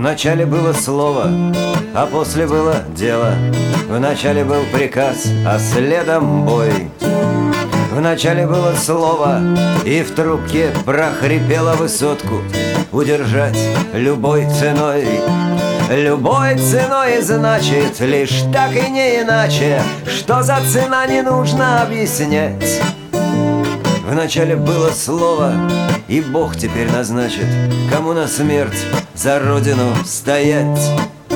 Вначале было слово, а после было дело. Вначале был приказ, а следом бой. Вначале было слово, и в трубке прохрипела высотку: удержать любой ценой. Любой ценой значит лишь так и не иначе. Что за цена, не нужно объяснять. Вначале было слово, и Бог теперь назначит, кому на смерть за родину стоять.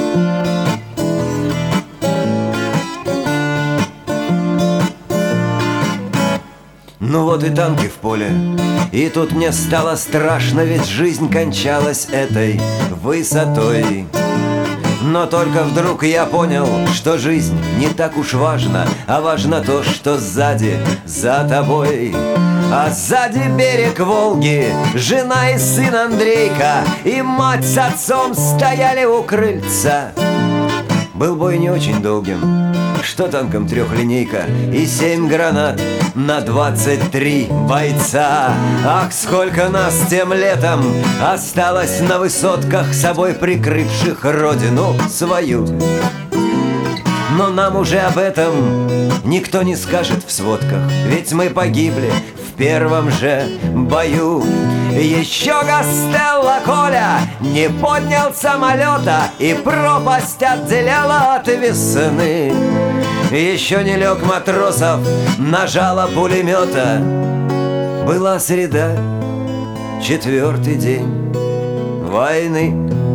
Ну вот и танки в поле. И тут мне стало страшно, ведь жизнь кончалась этой высотой. Но только вдруг я понял, что жизнь не так уж важна, а важно то, что сзади, за тобой. А сзади берег Волги, жена и сын Андрейка, и мать с отцом стояли у крыльца. Был бой не очень долгим, что танком трехлинейка и 7 гранат на 23 бойца. Ах, сколько нас тем летом осталось на высотках, собой прикрывших родину свою. Но нам уже об этом никто не скажет в сводках, ведь мы погибли в первом же бою. Еще Гастелло Коля не поднял самолета, и пропасть отделяла от весны. Еще не лег Матросов на жало пулемета. Была среда, 4-й день войны.